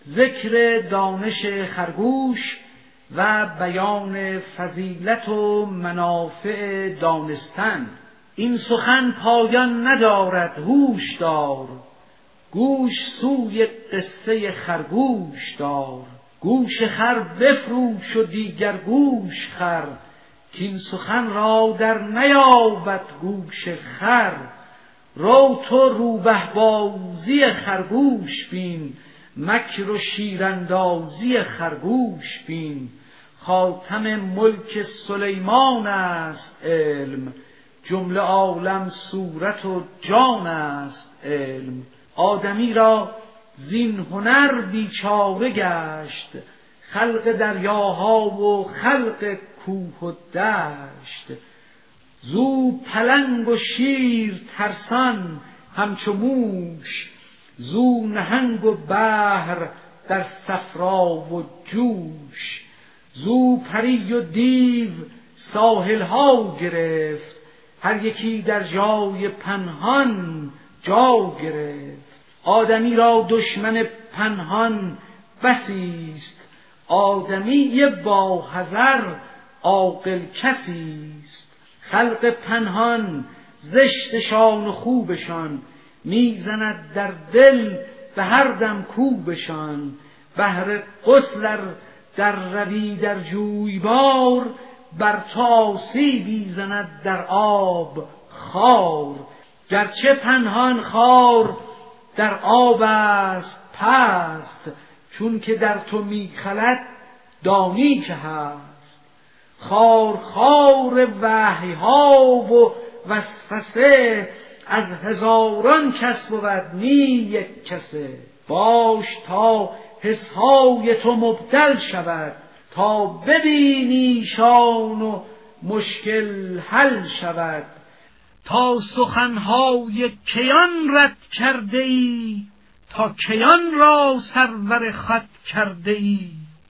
ذکر دانش خرگوش و بیان فضیلت و منافع دانستن. این سخن پایان ندارد هوش دار، گوش سوی قصه خرگوش دار. گوش خر بفروش و دیگر گوش خر، کین سخن را در نیابد گوش خر. رو تو روبه بازی خرگوش بین، مکر و شیراندازی خرگوش بین. خاتم ملک سلیمان است علم، جمله عالم صورت و جان است علم. آدمی را زین هنر بیچاره گشت، خلق دریاها و خلق کوه و دشت. زو پلنگ و شیر ترسان همچو موش، زو نهنگ و بحر در صفرا و جوش. زو پری و دیو ساحلها گرفت، هر یکی در جای پنهان جا گرفت. آدمی را دشمن پنهان بسیست، آدمی با حذر عاقل کسیست. خلق پنهان زشتشان و خوبشان، میزند در دل به هر دم کوبشان. بهر غسل در روی در جویبار، بر تو آسیبی زند در آب خار. گرچه پنهان خار در آب است پست، چون که در تو میخلد دانی که هست. خار خار وحی ها و وسوسه، از هزاران کس بود نی یک کسه. باش تا حسهای تو مبدل شود، تا ببینی شان و مشکل حل شود. تا سخنهای کیان رد کرده ای، تا کیان را سرور خود کرده ای.